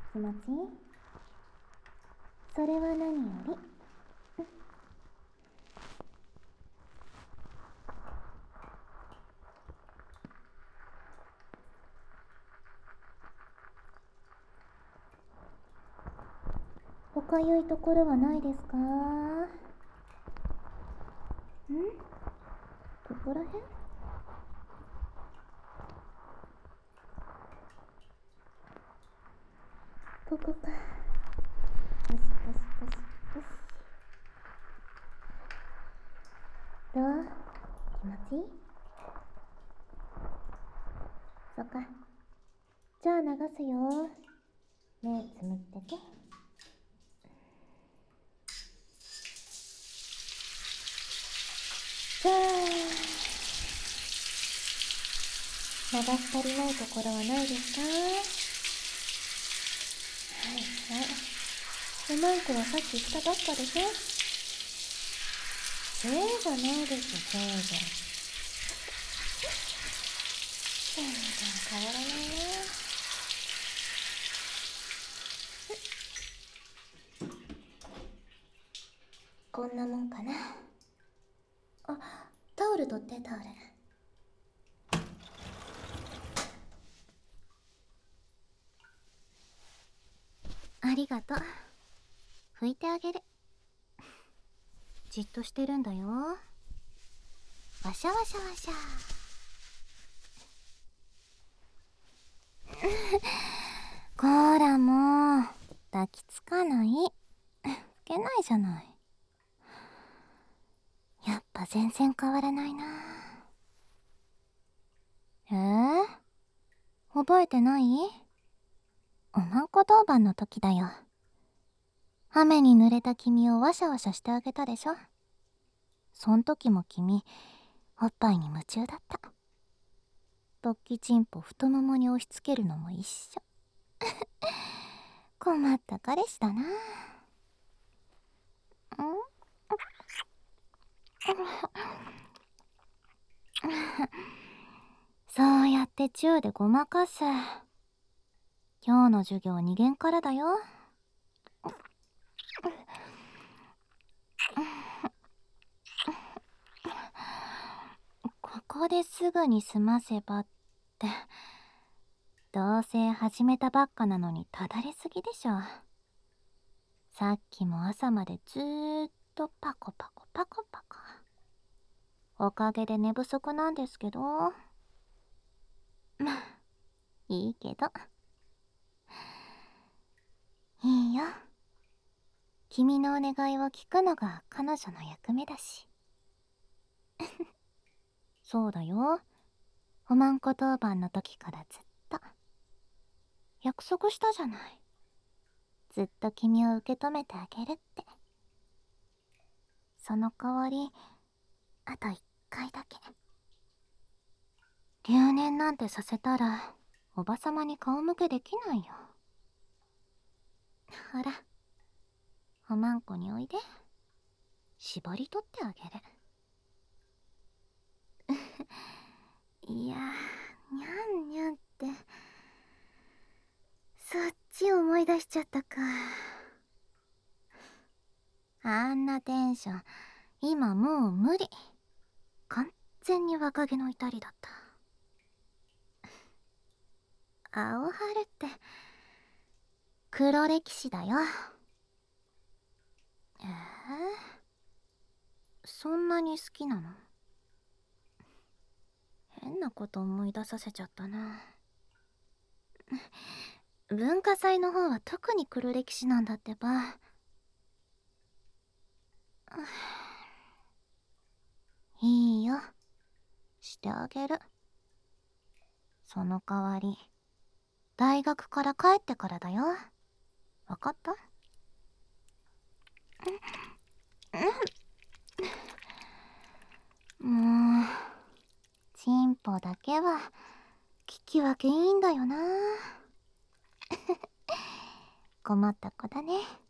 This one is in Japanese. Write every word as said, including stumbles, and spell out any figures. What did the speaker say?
気持ちいい？それは何より。おかゆいところはないですか？ん？ここらへん？ここか。よしよしよしよし。どう？気持ちいい？そっか。じゃあ流すよ。目つむってて。じゃあ、流し足りないところはないですか？はいはい。おまんこはさっきしたばっかでしょ？せいじゃないです、せいじゃ。全然変わらないな。こんなもんかな。あ、タオル取って、タオル。ありがとう。拭いてあげる。じっとしてるんだよ。わしゃわしゃわしゃ。こーらもう、抱きつかない。拭けないじゃない。やっぱ全然変わらないな。えー、覚えてない？おまんこ当番の時だよ。雨に濡れた君をワシャワシャしてあげたでしょ。そん時も君、おっぱいに夢中だった。突起チンポ太ももに押し付けるのも一緒。困った彼氏だな。ん？そうやってチューでごまかす。今日の授業に限からだよ。ここですぐに済ませばって、どうせ始めたばっかなのにただれすぎでしょ。さっきも朝までずーっとパコパコパコパコ。おかげで寝不足なんですけど。まあ、いいけど。いいよ。君のお願いを聞くのが彼女の役目だし。そうだよ。おまんこ当番の時からずっと。約束したじゃない。ずっと君を受け止めてあげるって。その代わり、あと一回だけ。留年なんてさせたら、おばさまに顔向けできないよ。ほら、おまんこにおいで。縛り取ってあげる。いやー、にゃんにゃんって、そっち思い出しちゃったか。あんなテンション、今もう無理。完全に若気の至りだった。青春って、黒歴史だよ。えー、そんなに好きなの？変なこと思い出させちゃったな。文化祭の方は特に黒歴史なんだってば。いいよ。してあげる。その代わり、大学から帰ってからだよ。わかった？もう、チンポだけは聞き分けいいんだよな。困った子だね。